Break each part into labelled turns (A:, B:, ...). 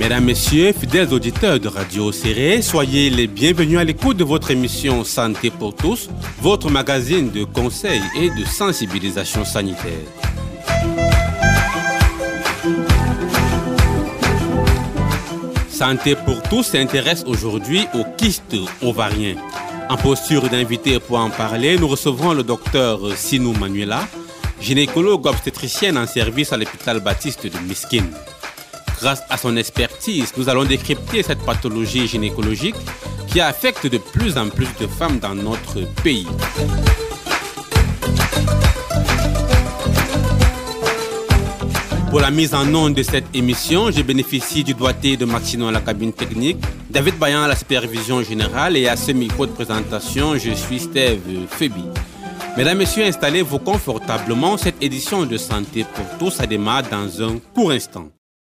A: Mesdames, Messieurs, fidèles auditeurs de Radio Séré, soyez les bienvenus à l'écoute de votre émission Santé pour tous, votre magazine de conseils et de sensibilisation sanitaire. Santé pour tous s'intéresse aujourd'hui aux kystes ovariens. En posture d'invité pour en parler, nous recevrons le docteur Sinou Manuela, gynécologue obstétricienne en service à l'hôpital Baptiste de Miskine. Grâce à son expertise, nous allons décrypter cette pathologie gynécologique qui affecte de plus en plus de femmes dans notre pays. Pour la mise en onde de cette émission, je bénéficie du doigté de Maxino à la cabine technique, David Bayan à la supervision générale et à ce micro de présentation, je suis Steve Febi. Mesdames, Messieurs, installez-vous confortablement. Cette édition de Santé pour tous a démarré dans un court instant.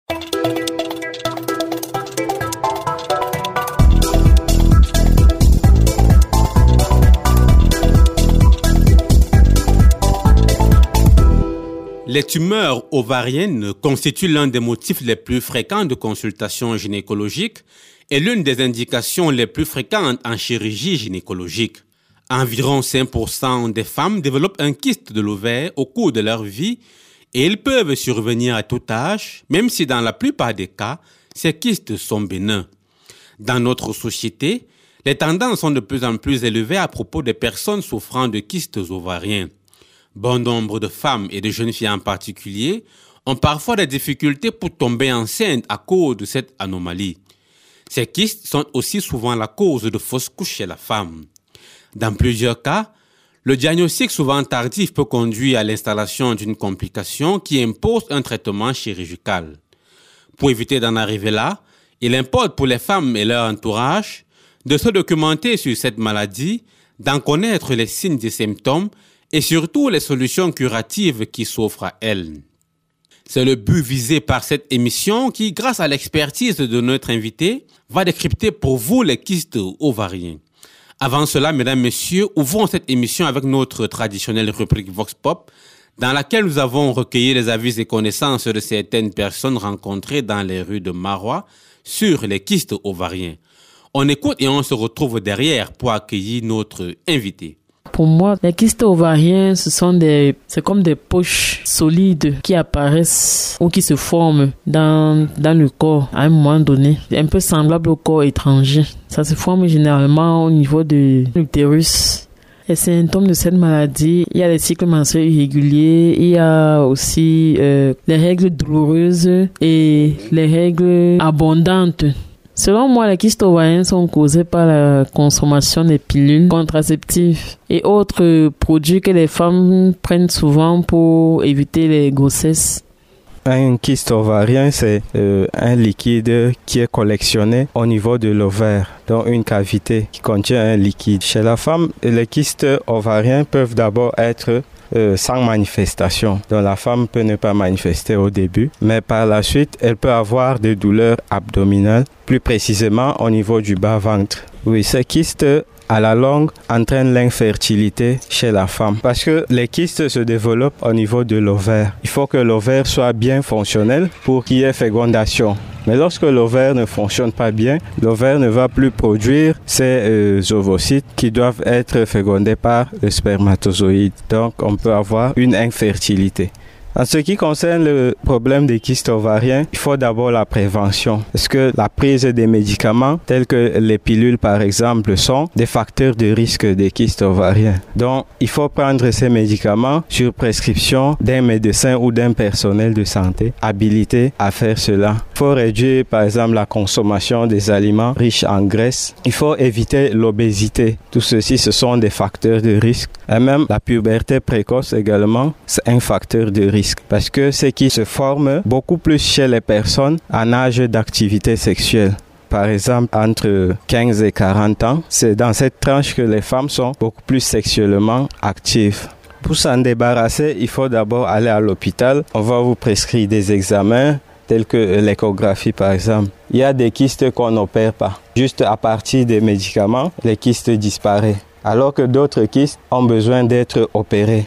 A: Les tumeurs ovariennes constituent l'un des motifs les plus fréquents de consultation gynécologique et l'une des indications les plus fréquentes en chirurgie gynécologique. Environ 5% des femmes développent un kyste de l'ovaire au cours de leur vie et ils peuvent survenir à tout âge, même si dans la plupart des cas, ces kystes sont bénins. Dans notre société, les tendances sont de plus en plus élevées à propos des personnes souffrant de kystes ovariens. Bon nombre de femmes et de jeunes filles en particulier ont parfois des difficultés pour tomber enceinte à cause de cette anomalie. Ces kystes sont aussi souvent la cause de fausses couches chez la femme. Dans plusieurs cas, le diagnostic souvent tardif peut conduire à l'installation d'une complication qui impose un traitement chirurgical. Pour éviter d'en arriver là, il importe pour les femmes et leur entourage de se documenter sur cette maladie, d'en connaître les signes et symptômes et surtout les solutions curatives qui s'offrent à elles. C'est le but visé par cette émission qui, grâce à l'expertise de notre invité, va décrypter pour vous les kystes ovariens. Avant cela, mesdames, messieurs, ouvrons cette émission avec notre traditionnelle rubrique Vox Pop, dans laquelle nous avons recueilli les avis et connaissances de certaines personnes rencontrées dans les rues de Marois sur les kystes ovariens. On écoute et on se retrouve derrière pour accueillir notre invité.
B: Pour moi, les kystes ovariens, c'est comme des poches solides qui apparaissent ou qui se forment dans le corps à un moment donné. C'est un peu semblable au corps étranger. Ça se forme généralement au niveau de l'utérus. Les symptômes de cette maladie, il y a les cycles menstruels irréguliers, il y a aussi les règles douloureuses et les règles abondantes. Selon moi, les kystes ovariens sont causés par la consommation des pilules contraceptives et autres produits que les femmes prennent souvent pour éviter les grossesses.
C: Un kyste ovarien, c'est un liquide qui est collectionné au niveau de l'ovaire, dans une cavité qui contient un liquide. Chez la femme, les kystes ovariens peuvent d'abord être sans manifestation. Donc la femme peut ne pas manifester au début, mais par la suite, elle peut avoir des douleurs abdominales, plus précisément au niveau du bas-ventre. Oui, ces kystes à la longue entraînent l'infertilité chez la femme parce que les kystes se développent au niveau de l'ovaire. Il faut que l'ovaire soit bien fonctionnel pour qu'il y ait fécondation. Mais lorsque l'ovaire ne fonctionne pas bien, l'ovaire ne va plus produire ces ovocytes qui doivent être fécondés par le spermatozoïde. Donc, on peut avoir une infertilité. En ce qui concerne le problème des kystes ovariens, il faut d'abord la prévention. Parce que la prise des médicaments, tels que les pilules par exemple, sont des facteurs de risque des kystes ovariens. Donc, il faut prendre ces médicaments sur prescription d'un médecin ou d'un personnel de santé habilité à faire cela. Il faut réduire par exemple la consommation des aliments riches en graisse. Il faut éviter l'obésité. Tout ceci, ce sont des facteurs de risque. Et même la puberté précoce également, c'est un facteur de risque. Parce que ce qui se forme beaucoup plus chez les personnes en âge d'activité sexuelle. Par exemple, entre 15 et 40 ans, c'est dans cette tranche que les femmes sont beaucoup plus sexuellement actives. Pour s'en débarrasser, il faut d'abord aller à l'hôpital. On va vous prescrire des examens tels que l'échographie par exemple. Il y a des kystes qu'on n'opère pas. Juste à partir des médicaments, les kystes disparaissent. Alors que d'autres kystes ont besoin d'être opérés.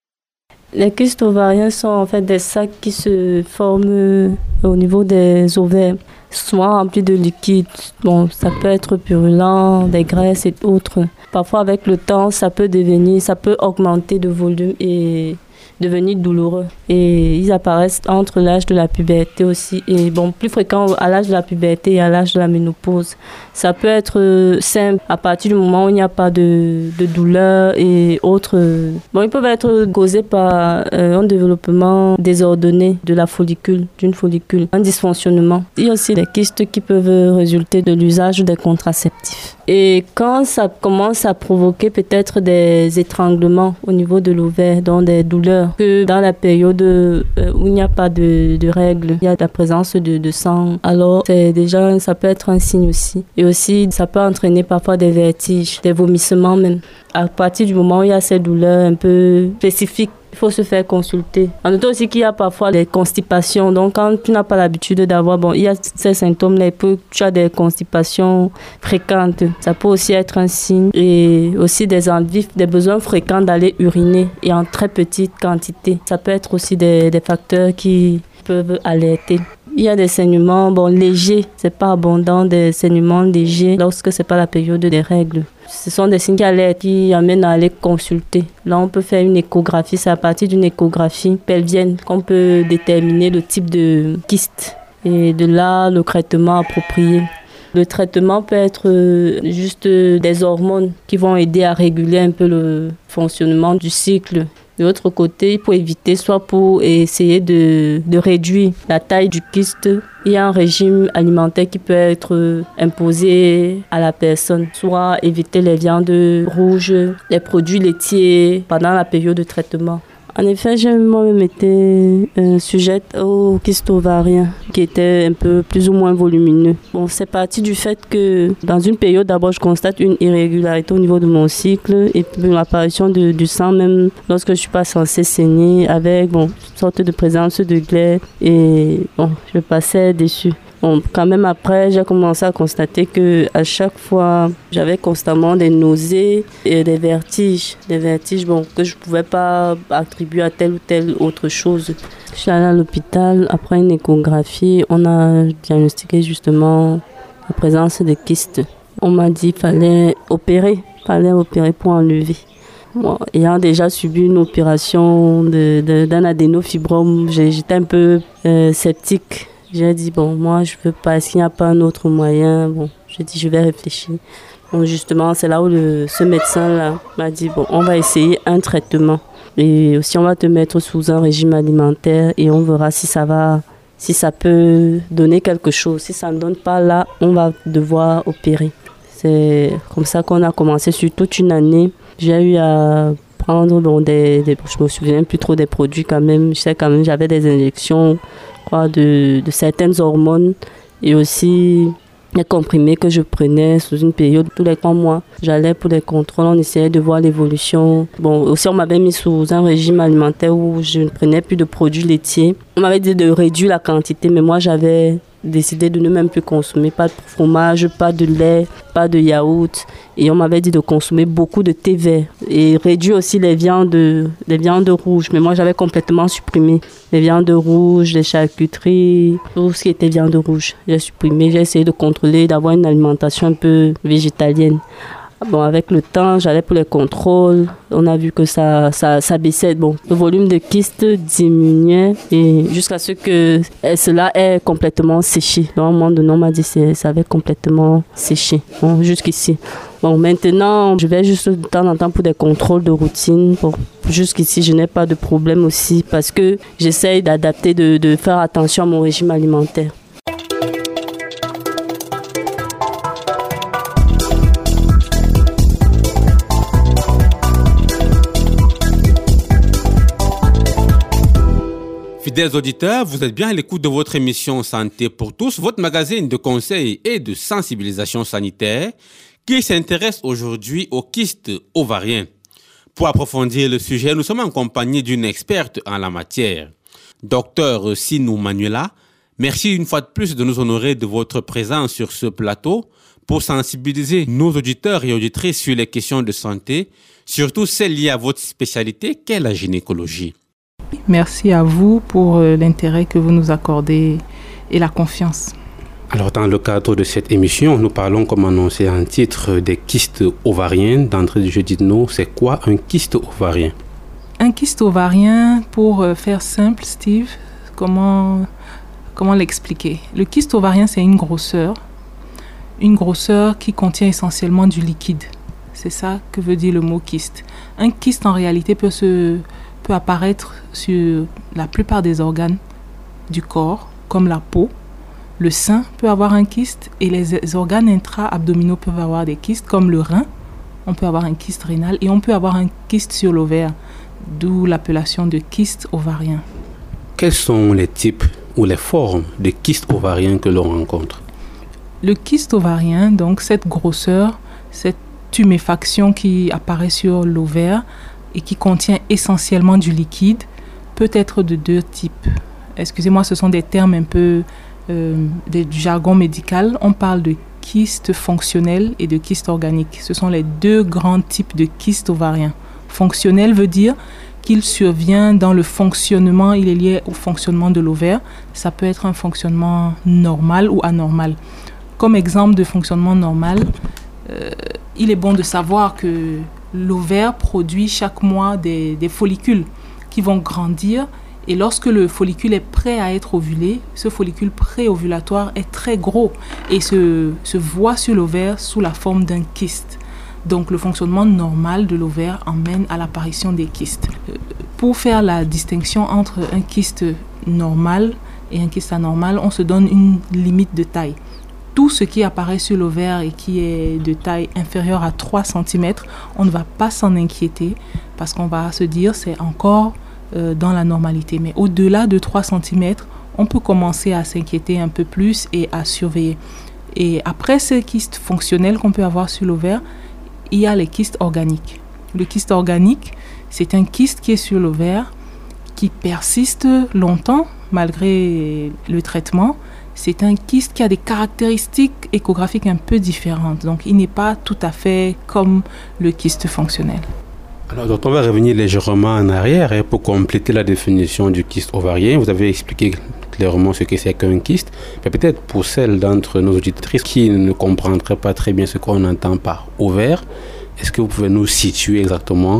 D: Les kystes ovariens sont en fait des sacs qui se forment au niveau des ovaires. souvent remplis de liquide. Bon, ça peut être purulent, des graisses et autres. Parfois, avec le temps, ça peut augmenter de volume et devenir douloureux. Et ils apparaissent entre l'âge de la puberté aussi. Et bon, plus fréquent à l'âge de la puberté et à l'âge de la ménopause. Ça peut être simple à partir du moment où il n'y a pas de douleur et autres. Bon, ils peuvent être causés par un développement désordonné de la follicule, d'une follicule, un dysfonctionnement. Il y a aussi des kystes qui peuvent résulter de l'usage des contraceptifs. Et quand ça commence à provoquer peut-être des étranglements au niveau de l'ovaire, donc des douleurs, que dans la période où il n'y a pas de règles, il y a la présence de sang, alors ça peut être un signe aussi. Et aussi, ça peut entraîner parfois des vertiges, des vomissements même. À partir du moment où il y a ces douleurs un peu spécifiques, il faut se faire consulter. On note aussi qu'il y a parfois des constipations. Donc, quand tu n'as pas l'habitude d'avoir, il y a ces symptômes-là, tu as des constipations fréquentes. Ça peut aussi être un signe. Et aussi des envies, des besoins fréquents d'aller uriner et en très petite quantité. Ça peut être aussi des facteurs qui peuvent alerter. Il y a des saignements légers, c'est pas abondant, des saignements légers lorsque c'est pas la période des règles. Ce sont des signes d'alerte qui amènent à aller consulter. Là, on peut faire une échographie. C'est à partir d'une échographie pelvienne qu'on peut déterminer le type de kyste. Et de là, le traitement approprié. Le traitement peut être juste des hormones qui vont aider à réguler un peu le fonctionnement du cycle. De l'autre côté, pour éviter, soit pour essayer de réduire la taille du kyste, il y a un régime alimentaire qui peut être imposé à la personne. Soit éviter les viandes rouges, les produits laitiers pendant la période de traitement. En effet, j'ai moi-même été sujette au kyste ovarien qui était un peu plus ou moins volumineux. Bon, c'est parti du fait que dans une période, d'abord, je constate une irrégularité au niveau de mon cycle et puis l'apparition du sang, même lorsque je ne suis pas censée saigner, avec une sorte de présence de glaire et je passais dessus. Bon, quand même après, j'ai commencé à constater que à chaque fois, j'avais constamment des nausées et des vertiges. Des vertiges que je ne pouvais pas attribuer à telle ou telle autre chose. Je suis allée à l'hôpital. Après une échographie, on a diagnostiqué justement la présence de kystes. On m'a dit qu'il fallait opérer pour enlever. Bon, ayant déjà subi une opération d'un adénofibrome, j'étais un peu sceptique. J'ai dit, moi, je veux pas, est-ce qu'il n'y a pas un autre moyen? J'ai dit, je vais réfléchir. Justement, c'est là où ce médecin-là m'a dit, on va essayer un traitement. Et aussi, on va te mettre sous un régime alimentaire et on verra si ça peut donner quelque chose. Si ça ne donne pas, là, on va devoir opérer. C'est comme ça qu'on a commencé sur toute une année. J'ai eu à prendre je me souviens plus trop des produits quand même. Je sais quand même, j'avais des injections de certaines hormones et aussi les comprimés que je prenais sous une période tous les 3 mois. J'allais pour les contrôles, on essayait de voir l'évolution. Aussi on m'avait mis sous un régime alimentaire où je ne prenais plus de produits laitiers. On m'avait dit de réduire la quantité, mais moi j'avais décidé de ne même plus consommer, pas de fromage, pas de lait, pas de yaourt. Et on m'avait dit de consommer beaucoup de thé vert et réduire aussi les viandes rouges. Mais moi, j'avais complètement supprimé les viandes rouges, les charcuteries, tout ce qui était viande rouge. J'ai supprimé, j'ai essayé de contrôler, d'avoir une alimentation un peu végétalienne. Avec le temps, j'allais pour les contrôles. On a vu que ça baissait. Le volume de kyste diminuait et jusqu'à ce que cela ait complètement séché. Donc, à un moment donné, on m'a dit que ça avait complètement séché. Jusqu'ici. Maintenant, je vais juste de temps en temps pour des contrôles de routine. Jusqu'ici, je n'ai pas de problème aussi parce que j'essaye d'adapter, de faire attention à mon régime alimentaire.
A: Fidèles auditeurs, vous êtes bien à l'écoute de votre émission Santé pour tous, votre magazine de conseils et de sensibilisation sanitaire qui s'intéresse aujourd'hui aux kystes ovariens. Pour approfondir le sujet, nous sommes en compagnie d'une experte en la matière. Docteur Sinou Manuela, merci une fois de plus de nous honorer de votre présence sur ce plateau pour sensibiliser nos auditeurs et auditrices sur les questions de santé, surtout celles liées à votre spécialité qu'est la gynécologie.
E: Merci à vous pour l'intérêt que vous nous accordez et la confiance.
A: Alors, dans le cadre de cette émission, nous parlons, comme annoncé en titre, des kystes ovariens. D'entrée de jeu, dites-nous, c'est quoi un kyste ovarien?
E: Un kyste ovarien, pour faire simple, Steve, comment l'expliquer? Le kyste ovarien, c'est une grosseur qui contient essentiellement du liquide. C'est ça que veut dire le mot kyste. Un kyste, en réalité, peut apparaître sur la plupart des organes du corps, comme la peau. Le sein peut avoir un kyste et les organes intra-abdominaux peuvent avoir des kystes, comme le rein. On peut avoir un kyste rénal et on peut avoir un kyste sur l'ovaire, d'où l'appellation de kyste ovarien.
A: Quels sont les types ou les formes de kystes ovariens que l'on rencontre?
E: Le kyste ovarien, donc cette grosseur, cette tuméfaction qui apparaît sur l'ovaire et qui contient essentiellement du liquide, peut être de deux types. Excusez-moi, ce sont des termes un peu du jargon médical. On parle de kyste fonctionnel et de kyste organique. Ce sont les deux grands types de kystes ovariens. Fonctionnel veut dire qu'il survient dans le fonctionnement, il est lié au fonctionnement de l'ovaire. Ça peut être un fonctionnement normal ou anormal. Comme exemple de fonctionnement normal, il est bon de savoir que l'ovaire produit chaque mois des follicules qui vont grandir. Et lorsque le follicule est prêt à être ovulé, ce follicule pré-ovulatoire est très gros et se voit sur l'ovaire sous la forme d'un kyste. Donc le fonctionnement normal de l'ovaire emmène à l'apparition des kystes. Pour faire la distinction entre un kyste normal et un kyste anormal, on se donne une limite de taille. Tout ce qui apparaît sur l'ovaire et qui est de taille inférieure à 3 cm, on ne va pas s'en inquiéter parce qu'on va se dire c'est encore dans la normalité. Mais au-delà de 3 cm, on peut commencer à s'inquiéter un peu plus et à surveiller. Et après ces kystes fonctionnels qu'on peut avoir sur l'ovaire, il y a les kystes organiques. Le kyste organique, c'est un kyste qui est sur l'ovaire, qui persiste longtemps malgré le traitement. C'est un kyste qui a des caractéristiques échographiques un peu différentes. Donc, il n'est pas tout à fait comme le kyste fonctionnel.
A: Alors, donc, on va revenir légèrement en arrière pour compléter la définition du kyste ovarien. Vous avez expliqué clairement ce que c'est qu'un kyste. Mais peut-être pour celles d'entre nos auditrices qui ne comprendraient pas très bien ce qu'on entend par ovaire, est-ce que vous pouvez nous situer exactement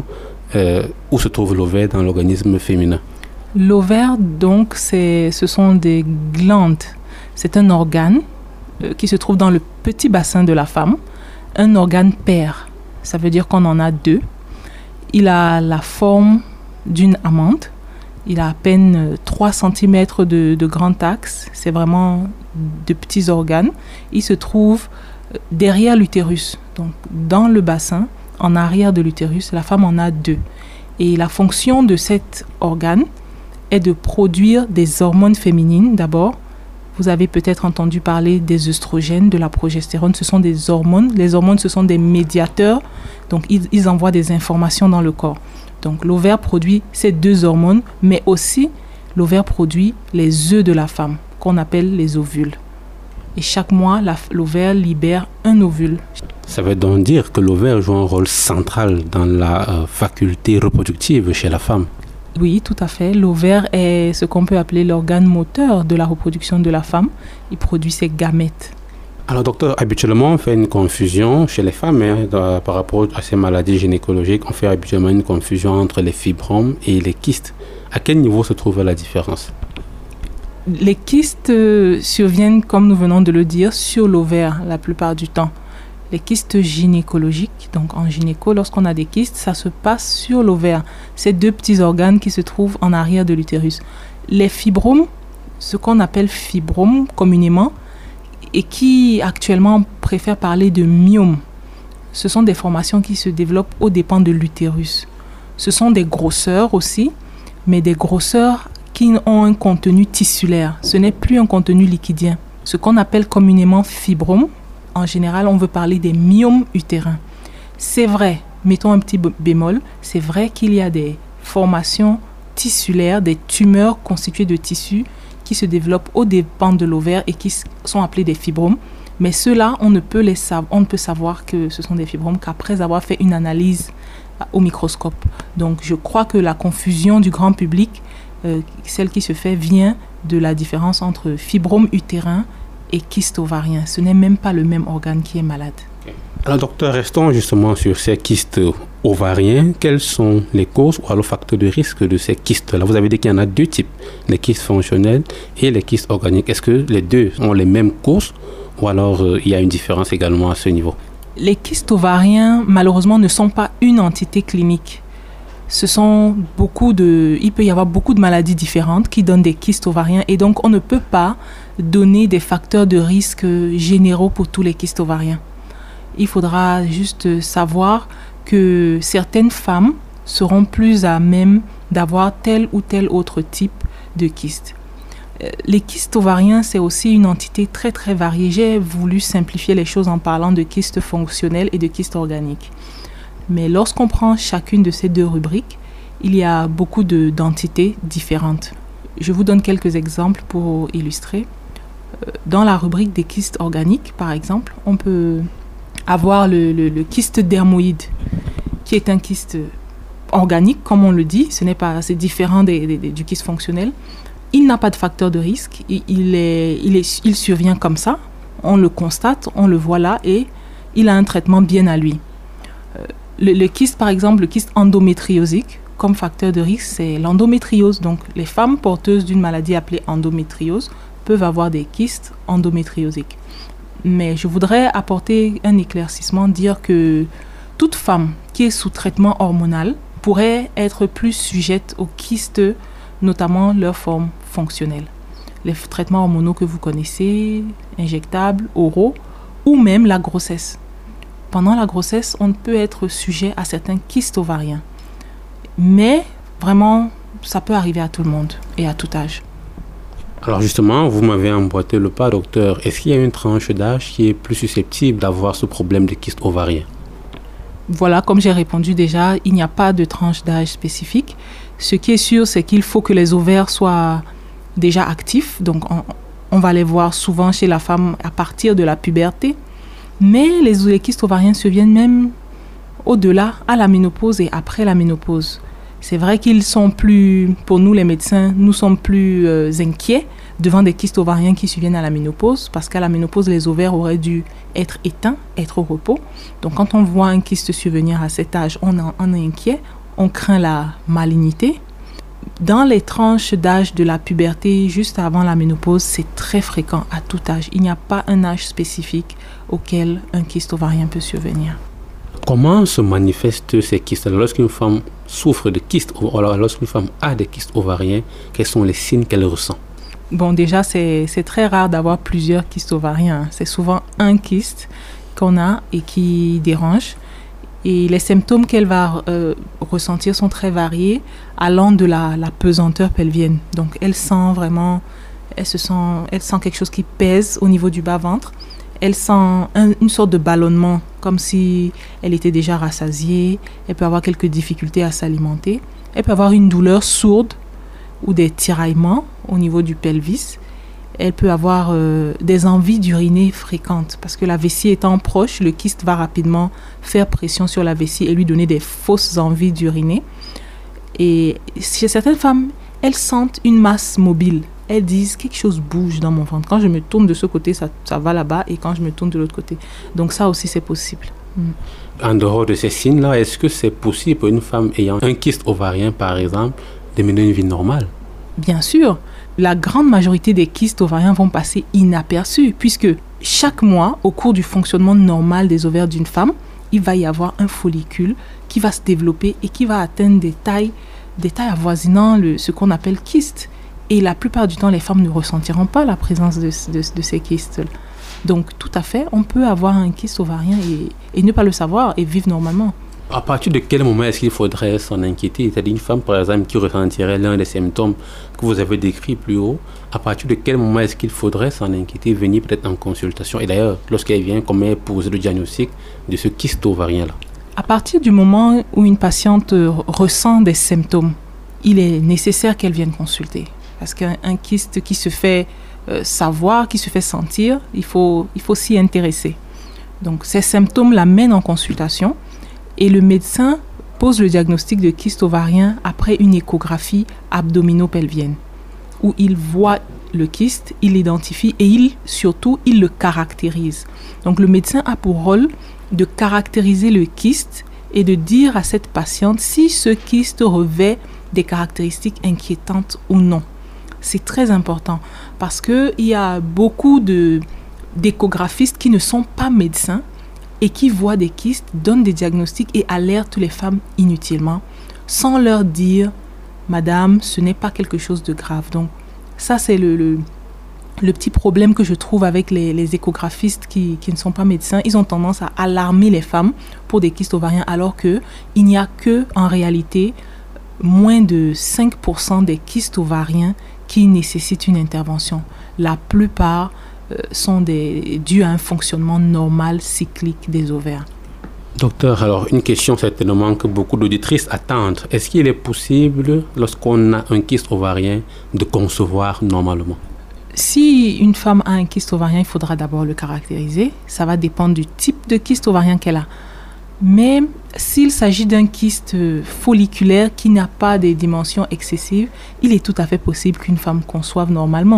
A: où se trouve l'ovaire dans l'organisme féminin?
E: L'ovaire, donc, ce sont des glandes. C'est un organe qui se trouve dans le petit bassin de la femme. Un organe pair. Ça veut dire qu'on en a deux. Il a la forme d'une amande. Il a à peine 3 cm de grand axe. C'est vraiment de petits organes. Il se trouve derrière l'utérus. Donc, dans le bassin, en arrière de l'utérus, la femme en a deux. Et la fonction de cet organe est de produire des hormones féminines d'abord. Vous avez peut-être entendu parler des œstrogènes, de la progestérone. Ce sont des hormones. Les hormones, ce sont des médiateurs. Donc, ils envoient des informations dans le corps. Donc, l'ovaire produit ces deux hormones, mais aussi l'ovaire produit les œufs de la femme, qu'on appelle les ovules. Et chaque mois, l'ovaire libère un ovule.
A: Ça veut donc dire que l'ovaire joue un rôle central dans la faculté reproductive chez la femme.
E: Oui, tout à fait. L'ovaire est ce qu'on peut appeler l'organe moteur de la reproduction de la femme. Il produit ses gamètes.
A: Alors, docteur, habituellement, on fait une confusion chez les femmes par rapport à ces maladies gynécologiques. On fait habituellement une confusion entre les fibromes et les kystes. À quel niveau se trouve la différence?
E: Les kystes surviennent, comme nous venons de le dire, sur l'ovaire la plupart du temps. Les kystes gynécologiques, donc en gynéco, lorsqu'on a des kystes, ça se passe sur l'ovaire. Ces deux petits organes qui se trouvent en arrière de l'utérus. Les fibromes, ce qu'on appelle fibromes communément, et qui actuellement préfèrent parler de myomes, ce sont des formations qui se développent aux dépens de l'utérus. Ce sont des grosseurs aussi, mais des grosseurs qui ont un contenu tissulaire. Ce n'est plus un contenu liquidien. Ce qu'on appelle communément fibromes, en général, on veut parler des myomes utérins. C'est vrai, mettons un petit bémol, c'est vrai qu'il y a des formations tissulaires, des tumeurs constituées de tissus qui se développent aux dépens de l'ovaire et qui sont appelés des fibromes. Mais ceux-là, on ne peut savoir que ce sont des fibromes qu'après avoir fait une analyse au microscope. Donc, je crois que la confusion du grand public, celle qui se fait, vient de la différence entre fibrome utérin et kyste ovarien. Ce n'est même pas le même organe qui est malade.
A: Alors docteur, restons justement sur ces kystes ovariens. Quelles sont les causes ou alors facteurs de risque de ces kystes-là? Vous avez dit qu'il y en a deux types, les kystes fonctionnels et les kystes organiques. Est-ce que les deux ont les mêmes causes ou alors il y a une différence également à ce niveau?
E: Les kystes ovariens, malheureusement, ne sont pas une entité clinique. Il peut y avoir beaucoup de maladies différentes qui donnent des kystes ovariens et donc on ne peut pas donner des facteurs de risque généraux pour tous les kystes ovariens. Il faudra juste savoir que certaines femmes seront plus à même d'avoir tel ou tel autre type de kyste. Les kystes ovariens, c'est aussi une entité très très variée. J'ai voulu simplifier les choses en parlant de kystes fonctionnels et de kystes organiques. Mais lorsqu'on prend chacune de ces deux rubriques, il y a beaucoup d'entités différentes. Je vous donne quelques exemples pour illustrer. Dans la rubrique des kystes organiques, par exemple, on peut avoir le kyste dermoïde, qui est un kyste organique, comme on le dit. C'est différent du kyste fonctionnel. Il n'a pas de facteur de risque. Il survient comme ça. On le constate, on le voit là et il a un traitement bien à lui. Le kyste, par exemple, le kyste endométriosique, comme facteur de risque, c'est l'endométriose. Donc, les femmes porteuses d'une maladie appelée endométriose peuvent avoir des kystes endométriosiques. Mais je voudrais apporter un éclaircissement, dire que toute femme qui est sous traitement hormonal pourrait être plus sujette aux kystes, notamment leur forme fonctionnelle. Les traitements hormonaux que vous connaissez, injectables, oraux, ou même la grossesse. Pendant la grossesse, on peut être sujet à certains kystes ovariens. Mais vraiment, ça peut arriver à tout le monde et à tout âge.
A: Alors justement, vous m'avez emboîté le pas, docteur. Est-ce qu'il y a une tranche d'âge qui est plus susceptible d'avoir ce problème de kyste ovarien?
E: Voilà, comme j'ai répondu déjà, il n'y a pas de tranche d'âge spécifique. Ce qui est sûr, c'est qu'il faut que les ovaires soient déjà actifs. Donc, on va les voir souvent chez la femme à partir de la puberté. Mais les kystes ovariens surviennent même au-delà, à la ménopause et après la ménopause. C'est vrai qu'ils sont plus, pour nous les médecins, nous sommes plus inquiets devant des kystes ovariens qui surviennent à la ménopause, parce qu'à la ménopause, les ovaires auraient dû être éteints, être au repos. Donc quand on voit un kyste survenir à cet âge, on est inquiet, on craint la malignité. Dans les tranches d'âge de la puberté, juste avant la ménopause, c'est très fréquent à tout âge. Il n'y a pas un âge spécifique auquel un kyste ovarien peut survenir.
A: Comment se manifestent ces kystes? Lorsqu'une femme souffre de kystes, ou alors lorsqu'une femme a des kystes ovariens, quels sont les signes qu'elle ressent?
E: Bon, déjà, c'est très rare d'avoir plusieurs kystes ovariens. C'est souvent un kyste qu'on a et qui dérange. Et les symptômes qu'elle va ressentir sont très variés, allant de la pesanteur pelvienne. Donc, elle sent quelque chose qui pèse au niveau du bas-ventre. Elle sent une sorte de ballonnement, comme si elle était déjà rassasiée. Elle peut avoir quelques difficultés à s'alimenter. Elle peut avoir une douleur sourde ou des tiraillements au niveau du pelvis. Elle peut avoir des envies d'uriner fréquentes parce que la vessie étant proche, le kyste va rapidement faire pression sur la vessie et lui donner des fausses envies d'uriner. Et chez certaines femmes, elles sentent une masse mobile. Elles disent quelque chose bouge dans mon ventre. Quand je me tourne de ce côté, ça va là-bas et quand je me tourne de l'autre côté. Donc ça aussi, c'est possible.
A: En dehors de ces signes-là, est-ce que c'est possible pour une femme ayant un kyste ovarien, par exemple, de mener une vie normale?
E: Bien sûr. La grande majorité des kystes ovariens vont passer inaperçus puisque chaque mois, au cours du fonctionnement normal des ovaires d'une femme, il va y avoir un follicule qui va se développer et qui va atteindre des tailles avoisinant ce qu'on appelle kyste. Et la plupart du temps, les femmes ne ressentiront pas la présence de ces kystes. Donc, tout à fait, on peut avoir un kyste ovarien et ne pas le savoir et vivre normalement.
A: À partir de quel moment est-ce qu'il faudrait s'en inquiéter? C'est-à-dire une femme, par exemple, qui ressentirait l'un des symptômes que vous avez décrits plus haut, à partir de quel moment est-ce qu'il faudrait s'en inquiéter, venir peut-être en consultation? Et d'ailleurs, lorsqu'elle vient, comment elle pose le diagnostic de ce kyste ovarien-là?
E: À partir du moment où une patiente ressent des symptômes, il est nécessaire qu'elle vienne consulter. Parce qu'un kyste qui se fait savoir, qui se fait sentir, il faut s'y intéresser. Donc, ces symptômes l'amènent en consultation et le médecin pose le diagnostic de kyste ovarien après une échographie abdominopelvienne où il voit le kyste, il l'identifie et il le caractérise. Donc le médecin a pour rôle de caractériser le kyste et de dire à cette patiente si ce kyste revêt des caractéristiques inquiétantes ou non. C'est très important parce qu'il y a beaucoup d'échographistes qui ne sont pas médecins et qui voient des kystes, donnent des diagnostics et alertent les femmes inutilement sans leur dire « Madame, ce n'est pas quelque chose de grave ». Donc ça, c'est le petit problème que je trouve avec les échographistes qui ne sont pas médecins. Ils ont tendance à alarmer les femmes pour des kystes ovariens alors qu'il n'y a que, en réalité, moins de 5% des kystes ovariens qui nécessitent une intervention. La plupart sont dus à un fonctionnement normal, cyclique des ovaires.
A: Docteur, alors une question certainement que beaucoup d'auditrices attendent. Est-ce qu'il est possible, lorsqu'on a un kyste ovarien, de concevoir normalement?
E: Si une femme a un kyste ovarien, il faudra d'abord le caractériser. Ça va dépendre du type de kyste ovarien qu'elle a. Mais s'il s'agit d'un kyste folliculaire qui n'a pas des dimensions excessives, il est tout à fait possible qu'une femme conçoive normalement.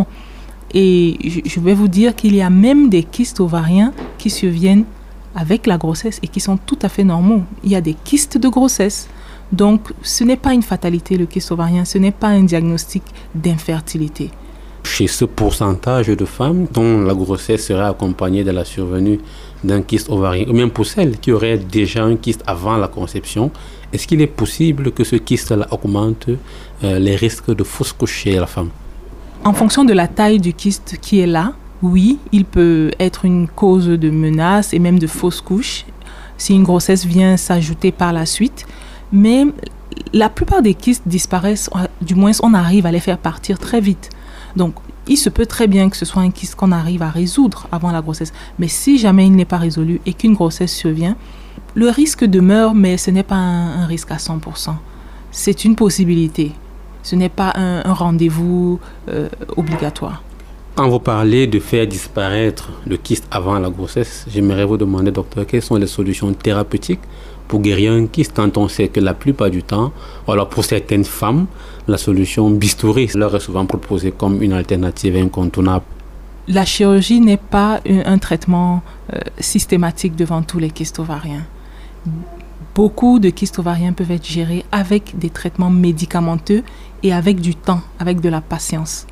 E: Et je vais vous dire qu'il y a même des kystes ovariens qui surviennent avec la grossesse et qui sont tout à fait normaux. Il y a des kystes de grossesse. Donc, ce n'est pas une fatalité, le kyste ovarien. Ce n'est pas un diagnostic d'infertilité.
A: Chez ce pourcentage de femmes dont la grossesse serait accompagnée de la survenue d'un kyste ovarien, ou même pour celles qui auraient déjà un kyste avant la conception, est-ce qu'il est possible que ce kyste-là augmente les risques de fausse couche chez la femme?
E: En fonction de la taille du kyste qui est là, oui, il peut être une cause de menace et même de fausse couche si une grossesse vient s'ajouter par la suite. Mais la plupart des kystes disparaissent, du moins on arrive à les faire partir très vite. Donc, il se peut très bien que ce soit un kyste qu'on arrive à résoudre avant la grossesse. Mais si jamais il n'est pas résolu et qu'une grossesse survient, le risque demeure, mais ce n'est pas un risque à 100%. C'est une possibilité. Ce n'est pas un rendez-vous obligatoire.
A: Quand vous parlez de faire disparaître le kyste avant la grossesse, j'aimerais vous demander, docteur, quelles sont les solutions thérapeutiques pour guérir un kyste quand on sait que la plupart du temps, ou alors pour certaines femmes, la solution bistouri leur est souvent proposée comme une alternative incontournable.
E: La chirurgie n'est pas un traitement systématique devant tous les kystes ovariens. Beaucoup de kystes ovariens peuvent être gérés avec des traitements médicamenteux et avec du temps, avec de la patience.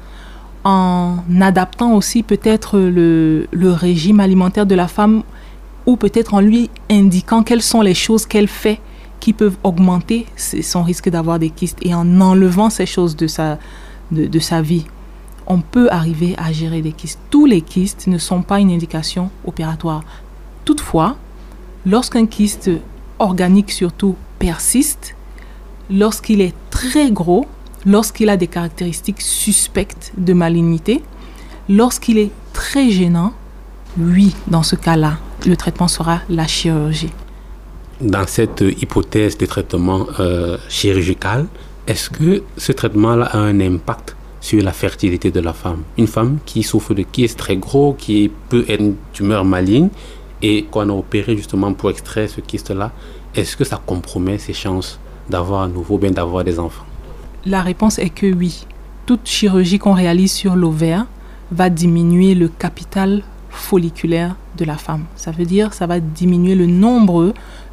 E: En adaptant aussi peut-être le régime alimentaire de la femme ou peut-être en lui indiquant quelles sont les choses qu'elle fait qui peuvent augmenter son risque d'avoir des kystes et en enlevant ces choses de sa vie, on peut arriver à gérer des kystes. Tous les kystes ne sont pas une indication opératoire. Toutefois, lorsqu'un kyste organique surtout persiste, lorsqu'il est très gros, lorsqu'il a des caractéristiques suspectes de malignité, lorsqu'il est très gênant, oui, dans ce cas-là, le traitement sera la chirurgie.
A: Dans cette hypothèse de traitement chirurgical, est-ce que ce traitement-là a un impact sur la fertilité de la femme? Une femme qui souffre de kyste très gros, qui peut être une tumeur maligne, et qu'on a opéré justement pour extraire ce kyste-là, est-ce que ça compromet ses chances d'avoir à nouveau, bien d'avoir des enfants?
E: La réponse est que oui. Toute chirurgie qu'on réalise sur l'ovaire va diminuer le capital folliculaire de la femme. Ça veut dire ça va diminuer le nombre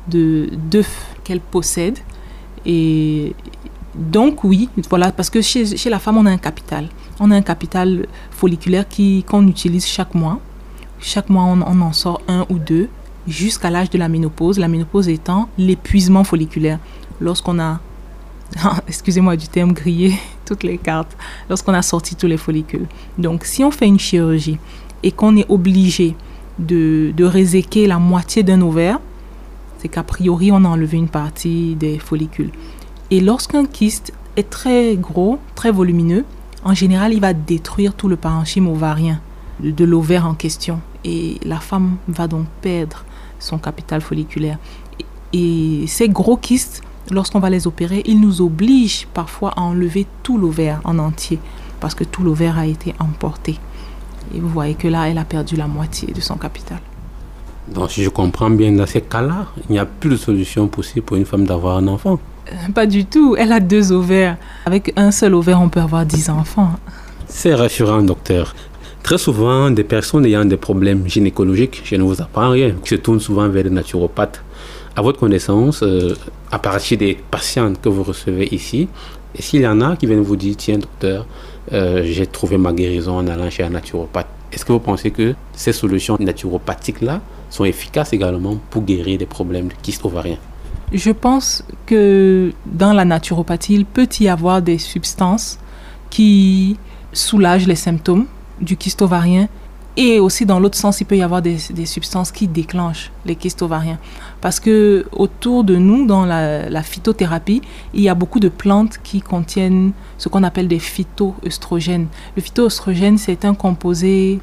E: d'œufs qu'elle possède. Et donc oui, voilà, parce que chez la femme, on a un capital. On a un capital folliculaire qu'on utilise chaque mois. Chaque mois, on en sort 1 ou 2 jusqu'à l'âge de la ménopause. La ménopause étant l'épuisement folliculaire. Lorsqu'on a, excusez-moi du terme, grillé toutes les cartes, lorsqu'on a sorti tous les follicules. Donc, si on fait une chirurgie et qu'on est obligé de réséquer la moitié d'un ovaire, c'est qu'a priori, on a enlevé une partie des follicules. Et lorsqu'un kyste est très gros, très volumineux, en général, il va détruire tout le parenchyme ovarien de l'ovaire en question. Et la femme va donc perdre son capital folliculaire. Et ces gros kystes, lorsqu'on va les opérer, ils nous obligent parfois à enlever tout l'ovaire en entier parce que tout l'ovaire a été emporté. Et vous voyez que là, elle a perdu la moitié de son capital.
A: Donc, si je comprends bien, dans ces cas-là, il n'y a plus de solution possible pour une femme d'avoir un enfant.
E: Pas du tout. Elle a 2 ovaires. Avec un seul ovaire, on peut avoir 10 enfants.
A: C'est rassurant, docteur. Très souvent, des personnes ayant des problèmes gynécologiques, je ne vous apprends rien, se tournent souvent vers les naturopathes. À votre connaissance, à partir des patientes que vous recevez ici, est-ce qu'il y en a qui viennent vous dire, tiens docteur, j'ai trouvé ma guérison en allant chez un naturopathe. Est-ce que vous pensez que ces solutions naturopathiques-là sont efficaces également pour guérir des problèmes de kyste ovarien?
E: Je pense que dans la naturopathie, il peut y avoir des substances qui soulagent les symptômes du kyste ovarien, et aussi dans l'autre sens, il peut y avoir des substances qui déclenchent les kystes ovariens. Parce que autour de nous, dans la phytothérapie, il y a beaucoup de plantes qui contiennent ce qu'on appelle des phytoœstrogènes. Le phytoœstrogène, c'est un composé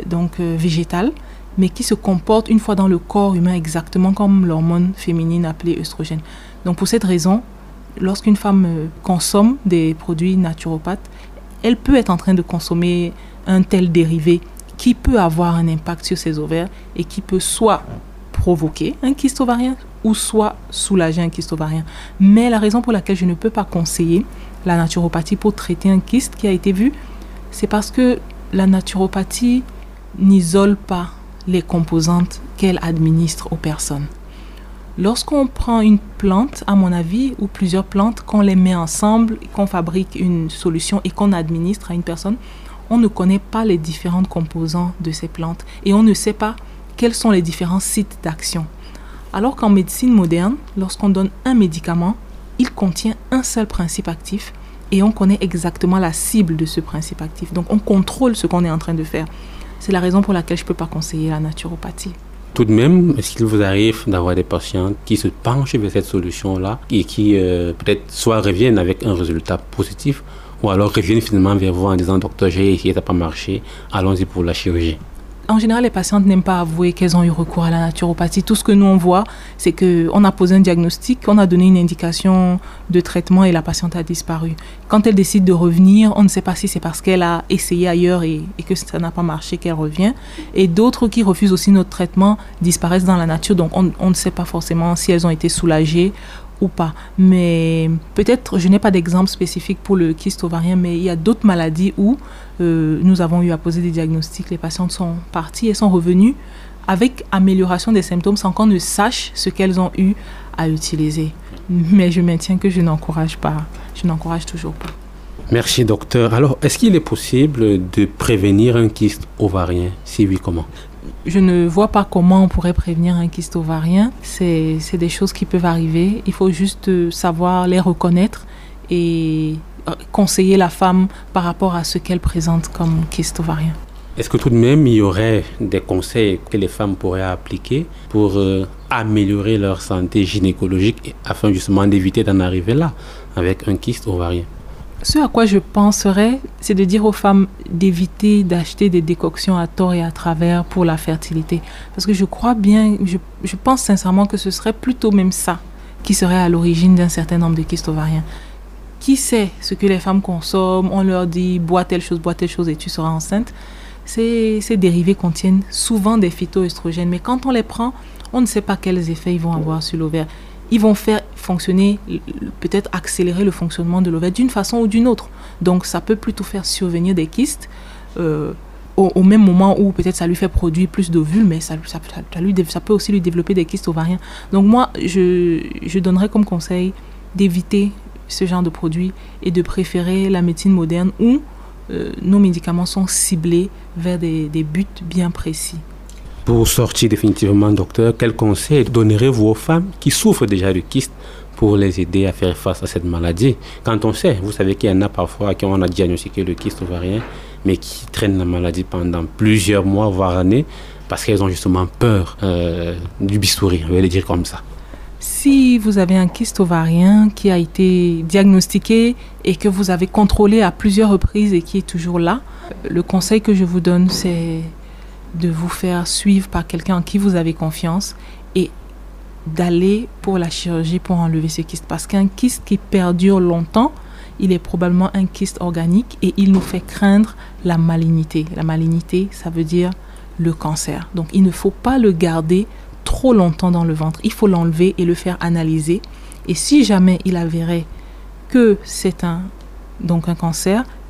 E: végétal, mais qui se comporte une fois dans le corps humain exactement comme l'hormone féminine appelée œstrogène. Donc pour cette raison, lorsqu'une femme consomme des produits naturopathes, elle peut être en train de consommer un tel dérivé qui peut avoir un impact sur ses ovaires et qui peut soit provoquer un kyste ovarien ou soit soulager un kyste ovarien. Mais la raison pour laquelle je ne peux pas conseiller la naturopathie pour traiter un kyste qui a été vu, c'est parce que la naturopathie n'isole pas les composantes qu'elle administre aux personnes. Lorsqu'on prend une plante, à mon avis, ou plusieurs plantes, qu'on les met ensemble, qu'on fabrique une solution et qu'on administre à une personne, on ne connaît pas les différents composants de ces plantes et on ne sait pas quels sont les différents sites d'action. Alors qu'en médecine moderne, lorsqu'on donne un médicament, il contient un seul principe actif et on connaît exactement la cible de ce principe actif. Donc on contrôle ce qu'on est en train de faire. C'est la raison pour laquelle je ne peux pas conseiller la naturopathie.
A: Tout de même, est-ce qu'il vous arrive d'avoir des patients qui se penchent vers cette solution-là et qui peut-être soit reviennent avec un résultat positif, ou alors reviennent finalement vers vous en disant « Docteur, j'ai essayé, ça n'a pas marché, allons-y pour la chirurgie ».
E: En général, les patientes n'aiment pas avouer qu'elles ont eu recours à la naturopathie. Tout ce que nous, on voit, c'est qu'on a posé un diagnostic, on a donné une indication de traitement et la patiente a disparu. Quand elle décide de revenir, on ne sait pas si c'est parce qu'elle a essayé ailleurs et que ça n'a pas marché qu'elle revient. Et d'autres qui refusent aussi notre traitement disparaissent dans la nature. Donc, on ne sait pas forcément si elles ont été soulagées ou pas. Mais peut-être, je n'ai pas d'exemple spécifique pour le kyste ovarien, mais il y a d'autres maladies où nous avons eu à poser des diagnostics, les patientes sont parties et sont revenues avec amélioration des symptômes sans qu'on ne sache ce qu'elles ont eu à utiliser. Mais je maintiens que je n'encourage toujours pas.
A: Merci docteur. Alors, est-ce qu'il est possible de prévenir un kyste ovarien? Si oui, comment?
E: Je ne vois pas comment on pourrait prévenir un kyste ovarien. C'est des choses qui peuvent arriver. Il faut juste savoir les reconnaître et conseiller la femme par rapport à ce qu'elle présente comme kyste ovarien.
A: Est-ce que tout de même, il y aurait des conseils que les femmes pourraient appliquer pour améliorer leur santé gynécologique afin justement d'éviter d'en arriver là avec un kyste ovarien?
E: Ce à quoi je penserais, c'est de dire aux femmes d'éviter d'acheter des décoctions à tort et à travers pour la fertilité. Parce que je crois bien, je pense sincèrement que ce serait plutôt même ça qui serait à l'origine d'un certain nombre de kystes ovariens. Qui sait ce que les femmes consomment? On leur dit bois telle chose et tu seras enceinte. Ces dérivés contiennent souvent des phytoœstrogènes, mais quand on les prend, on ne sait pas quels effets ils vont avoir sur l'ovaire. Ils vont faire fonctionner, peut-être accélérer le fonctionnement de l'ovaire d'une façon ou d'une autre. Donc ça peut plutôt faire survenir des kystes au même moment où peut-être ça lui fait produire plus d'ovules, mais ça peut aussi lui développer des kystes ovariens. Donc moi, je donnerais comme conseil d'éviter ce genre de produits et de préférer la médecine moderne où nos médicaments sont ciblés vers des buts bien précis.
A: Pour sortir définitivement, docteur, quel conseil donnerez-vous aux femmes qui souffrent déjà de kyste pour les aider à faire face à cette maladie? Quand on sait, vous savez qu'il y en a parfois à qui on a diagnostiqué le kyste ovarien, mais qui traînent la maladie pendant plusieurs mois, voire années, parce qu'elles ont justement peur du bistouri, on va le dire comme ça.
E: Si vous avez un kyste ovarien qui a été diagnostiqué et que vous avez contrôlé à plusieurs reprises et qui est toujours là, le conseil que je vous donne, c'est de vous faire suivre par quelqu'un en qui vous avez confiance et d'aller pour la chirurgie pour enlever ce kyste. Parce qu'un kyste qui perdure longtemps, il est probablement un kyste organique et il nous fait craindre la malignité. La malignité, ça veut dire le cancer. Donc il ne faut pas le garder trop longtemps dans le ventre. Il faut l'enlever et le faire analyser. Et si jamais il avérait que c'est un cancer,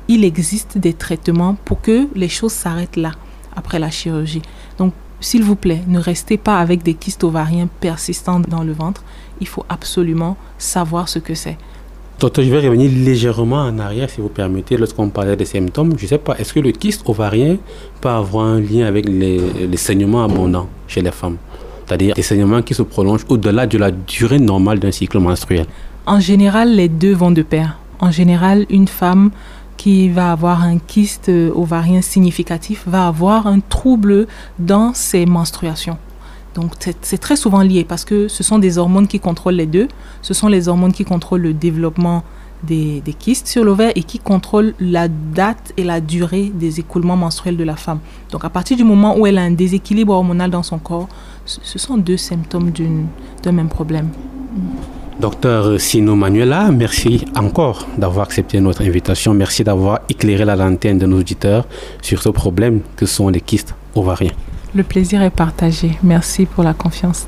E: il existe des traitements pour que les choses s'arrêtent là, après la chirurgie. Donc, s'il vous plaît, ne restez pas avec des kystes ovariens persistants dans le ventre. Il faut absolument savoir ce que c'est.
A: Docteur, je vais revenir légèrement en arrière, si vous permettez, lorsqu'on parlait des symptômes. Je ne sais pas, est-ce que le kyste ovarien peut avoir un lien avec les saignements abondants chez les femmes? C'est-à-dire des saignements qui se prolongent au-delà de la durée normale d'un cycle menstruel?
E: En général, les deux vont de pair. En général, une femme qui va avoir un kyste ovarien significatif va avoir un trouble dans ses menstruations. Donc, c'est très souvent lié parce que ce sont des hormones qui contrôlent les deux. Ce sont les hormones qui contrôlent le développement des kystes sur l'ovaire et qui contrôlent la date et la durée des écoulements menstruels de la femme. Donc, à partir du moment où elle a un déséquilibre hormonal dans son corps, ce sont deux symptômes d'un même problème.
A: Docteur Sino Manuela, merci encore d'avoir accepté notre invitation. Merci d'avoir éclairé la lanterne de nos auditeurs sur ce problème que sont les kystes ovariens.
E: Le plaisir est partagé. Merci pour la confiance.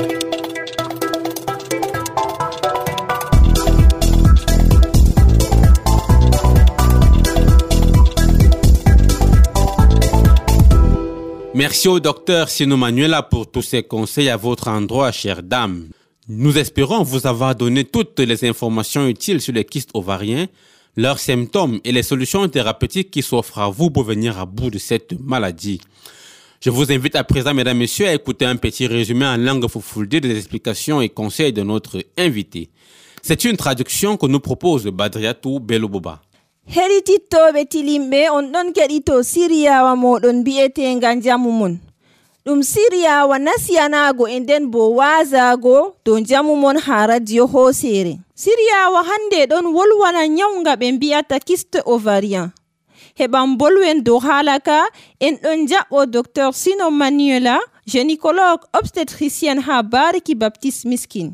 A: Merci au docteur Sino Manuela pour tous ses conseils à votre endroit, chère dame. Nous espérons vous avoir donné toutes les informations utiles sur les kystes ovariens, leurs symptômes et les solutions thérapeutiques qui s'offrent à vous pour venir à bout de cette maladie. Je vous invite à présent, mesdames et messieurs, à écouter un petit résumé en langue fulfulde des explications et conseils de notre invité. C'est une traduction que nous propose Badriatou Beloboba.
F: Heɗitittoɓe tilimɓe on ɗon keɗito siriyawa moɗon bi'etenga jamu mon. Ɗum siriyawa nasiyanago e nden bo wazago dow jamu mon ha radio hosere. Siriyawa hande ɗon wolwana nyawga ɓe mbi'ata kyste ovarien. Heɓan bolwen dow halaka en ɗon jaɓɓo Dr Sino Manuela, gynécologue obstétricienne ha Bariki Baptiste Miskin.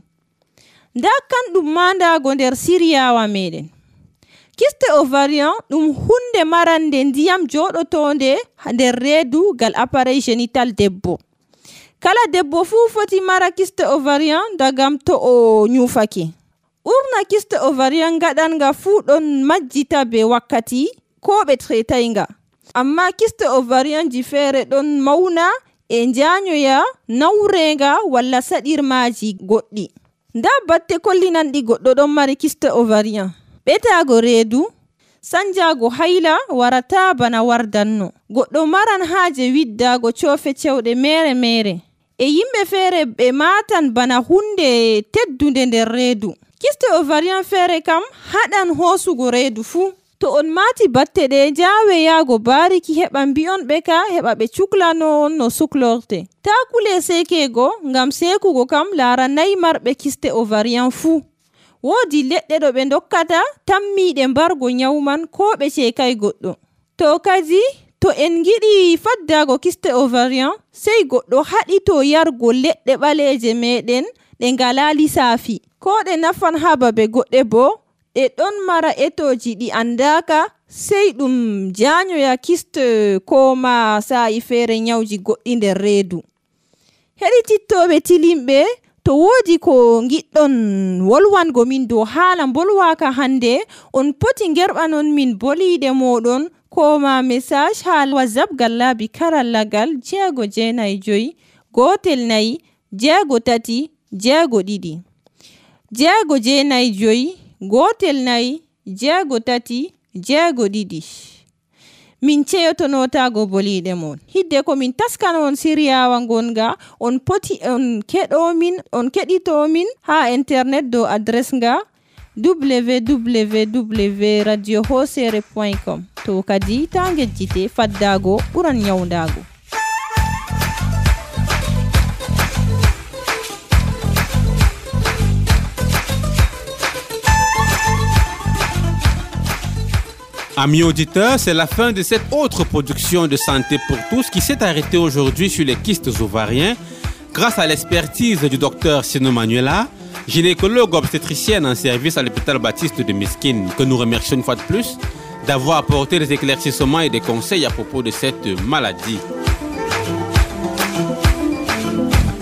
F: Nda kanɗum mandago nder siriyawa meɗen. Kyste ovarien ɗum hunde marande ndiyam joɗotonde nder reedu gal appareil génital debbo. Kala debbo fuu foti mara kyste ovarien dagam to o nyufake. Ɓurna kyste ovarien gaɗanga fuu ɗon majjita be wakkati ko ɓe tretaynga. Amma kyste ovarien ji feere ɗon mauna e njanyoya nawrenga walla saɗirmaji goɗɗi. Nda batte kollinanɗi goɗɗo ɗon mari kyste ovarien. Ɓetago reedu, sanjago hayla warata bana wardanno. Goɗɗo maran haaje widdago coofe cewɗe mere mere. E yimɓe feere ɓe matan bana hunde teddunde nder reedu. Kyste ovarien feere kam haɗan hoosugo reedu fuu. To on mati batte ɗe jawe yago Bariki heɓa mbi'on ɓe ka heɓa ɓe cuklano on no suklorte. Ta kule sekego ngam sekugo kam lara nayi marɓe kyste ovarien fuu. Woodi leɗɗe ɗo ɓe dokkata tammiɗe mbargo nyawman ko ɓe ceekay goɗɗo. To kadi to en giɗi faddago kyste ovarien sey goɗɗo haɗito yargo leɗɗe ɓaleje meɗen ɗe ngala lisaafi. Ko ɗe nafan ha babe goɗɗe bo ɗe ɗon mara etoji ɗi andaka sey ɗum janyoya kyste ko ma sa'i feere nyawji goɗɗi nder reedu. Heɗitittoɓe tilimɓe, to woodi ko giɗɗon wolwango min dow haala bolwaka hande, on poti gerɓanon min boliɗe moɗon ko ma message ha WhatsApp gal laabi karallagal 695 1 4 6 3 6 1 4 6 min ceyotonotago boliɗe mon. Hidde ko min taskanon siriyawa gonga, on poti on keɗito min ha internet do adresse nga www.radiohosere.com. to kadi ta ngejjite faddago ɓuran nyawdago.
A: Amis auditeurs, c'est la fin de cette autre production de Santé pour tous qui s'est arrêtée aujourd'hui sur les kystes ovariens grâce à l'expertise du docteur Sino Manuela, gynécologue obstétricienne en service à l'hôpital Baptiste de Miskin, que nous remercions une fois de plus d'avoir apporté des éclaircissements et des conseils à propos de cette maladie.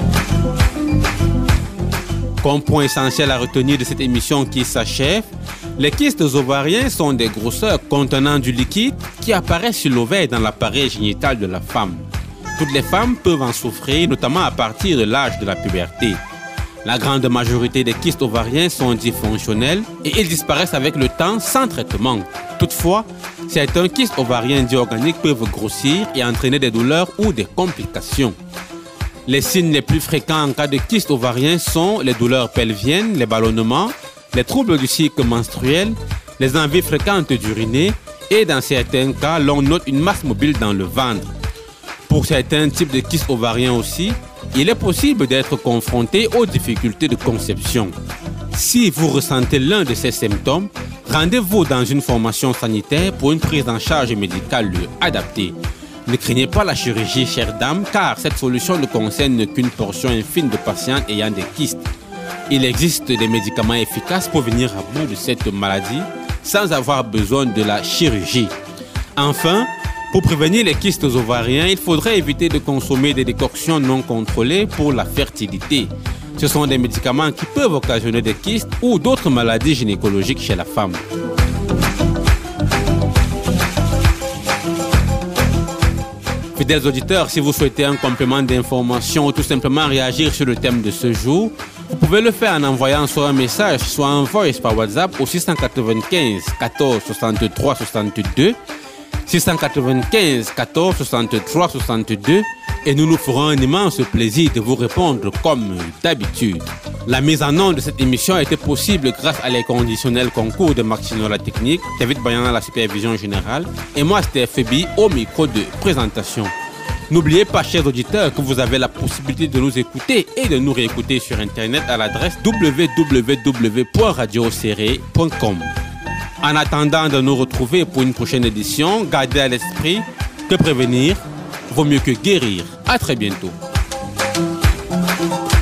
A: Comme point essentiel à retenir de cette émission qui s'achève, Les kystes ovariens sont des grosseurs contenant du liquide qui apparaissent sur l'ovaire et dans l'appareil génital de la femme. Toutes les femmes peuvent en souffrir, notamment à partir de l'âge de la puberté. La grande majorité des kystes ovariens sont dysfonctionnels et ils disparaissent avec le temps sans traitement. Toutefois, certains kystes ovariens dits organiques peuvent grossir et entraîner des douleurs ou des complications. Les signes les plus fréquents en cas de kyste ovarien sont les douleurs pelviennes, les ballonnements, les troubles du cycle menstruel, les envies fréquentes d'uriner et dans certains cas, l'on note une masse mobile dans le ventre. Pour certains types de kystes ovariens aussi, il est possible d'être confronté aux difficultés de conception. Si vous ressentez l'un de ces symptômes, rendez-vous dans une formation sanitaire pour une prise en charge médicale adaptée. Ne craignez pas la chirurgie, chère dame, car cette solution ne concerne qu'une portion infime de patients ayant des kystes. Il existe des médicaments efficaces pour venir à bout de cette maladie sans avoir besoin de la chirurgie. Enfin, pour prévenir les kystes ovariens, il faudrait éviter de consommer des décoctions non contrôlées pour la fertilité. Ce sont des médicaments qui peuvent occasionner des kystes ou d'autres maladies gynécologiques chez la femme. Fidèles auditeurs, si vous souhaitez un complément d'information ou tout simplement réagir sur le thème de ce jour, vous pouvez le faire en envoyant soit un message, soit un voice par WhatsApp au 695 14 63 62, 695 14 63 62 et nous nous ferons un immense plaisir de vous répondre comme d'habitude. La mise en onde de cette émission a été possible grâce à l'inconditionnel concours de Maxino la technique, David Bayan à la supervision générale et moi Steph Febi au micro de présentation. N'oubliez pas, chers auditeurs, que vous avez la possibilité de nous écouter et de nous réécouter sur Internet à l'adresse www.radioserré.com. En attendant de nous retrouver pour une prochaine édition, gardez à l'esprit que prévenir vaut mieux que guérir. À très bientôt.